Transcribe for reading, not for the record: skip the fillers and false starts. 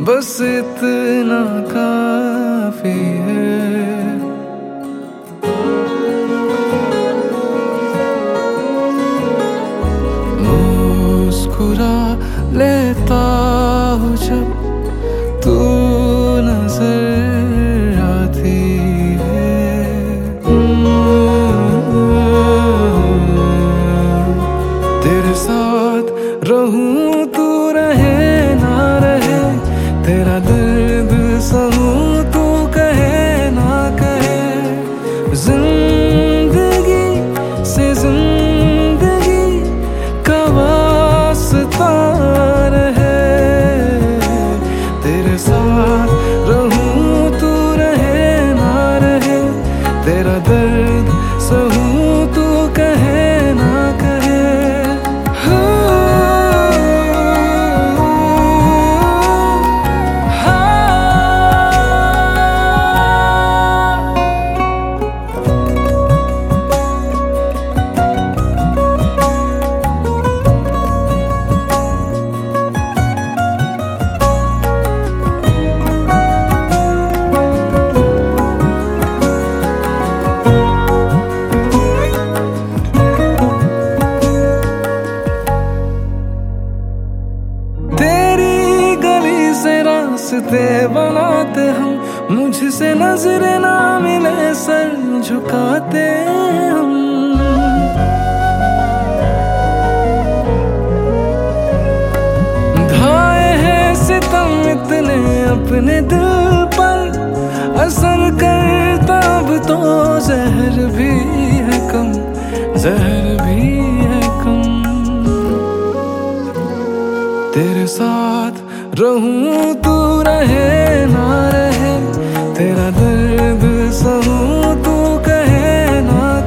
बस इतना काफी है। मुस्कुरा लेता हूँ जब तू नजर आती है। तेरे साथ रहूं तू रहे ना रहे, तेरा दर्द सहूं तू कहे ना कहे। जिंदगी से जिंदगी का वास्ता रहे, तेरे साथ रहूं तू रहे ना रहे, तेरा दर्द सहूं तू कहे ना कहे। रास्ते बनाते हम, मुझसे नजरें ना मिले सर झुकाते हम। ढाए हैं सितम इतने अपने दिल पर, असर करता अब तो जहर भी है कम, जहर भी है कम। तेरे साथ रहूं तू रहे ना रहे, तेरा दर्द सहूं तू कहे ना